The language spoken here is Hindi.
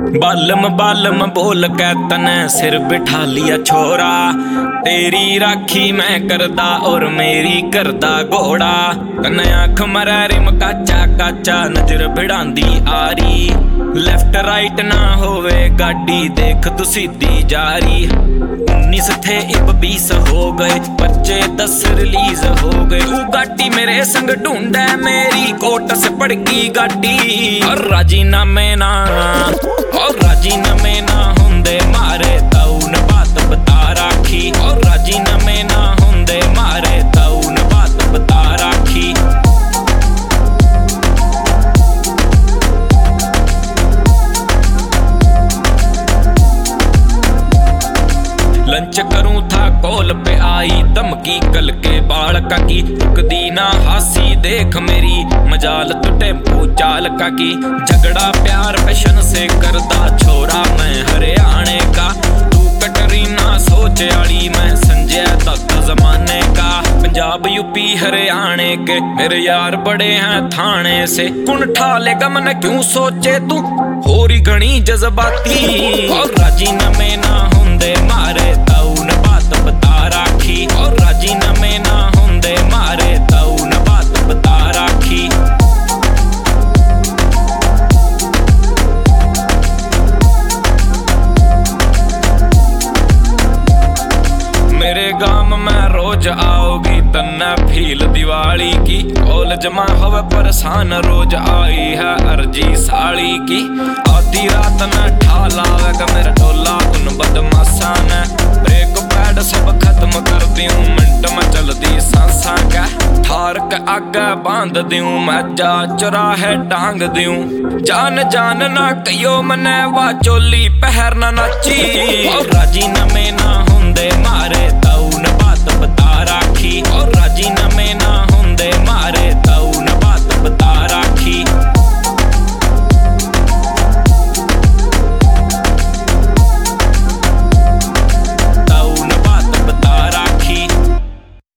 बालम बालम बोल के तने सिर बिठा लिया छोरा। तेरी राखी मैं करदा और मेरी करदा घोड़ा। कन्ने आँख मरै रिम काचा काचा नजर भिड़ांदी आरी। लेफ्ट राइट ना होवे गाड़ी देख तू सीधी जारी। 19 थे इब 20 हो गए बच्चे 10 रिलीज हो गए। वो गाड़ी मेरे संग ढूंढे मेरी कोट से पड़ गई गाड़ी। और राजीनामे ना हुंदे मारे ताऊन बात बता राखी। और राजीनामे ना हुंदे मारे ताऊन बात बता राखी। लंच करूं था कॉल पे आई धमकी कल के बालका की। रुकदी ना हासी देख मेरी मजाल तो टेम्पू चालका की। झगड़ा प्यार पैशन से करदा छोरा मैं हरियाणे का। तू कटरीना सोच आली मैं संजय दत्त जमाने का। पंजाब यूपी हरियाणे के मेरे यार बड़े हैं थाने से। कुन ठा लेगा मन क्यों सोचे तू होरी घनी जज्बाती। और राजीनामे ना हुंदे मारे ताऊन बात बता राखी। और राजीनामे ना हुंदे मारे ताऊन बात बता राखी। मेरे गांव में रोज आओगी तन्ना फील दिवाली की। कॉलेज में हवे परेशान रोज आई है अर्जी साड़ी की। आधी रात न ठालावेगा मेरा टोला उन बदमाशा ने। ब्रेक पैड सब खत्म कर दियूं मिनट में चलदी सांसा का। थार के आगे बांध दियूं मैं जा चौराहे टांग दियूं। जान जान ना कहियो मने वा चोली पहर ना नाची। और राजीनामे ना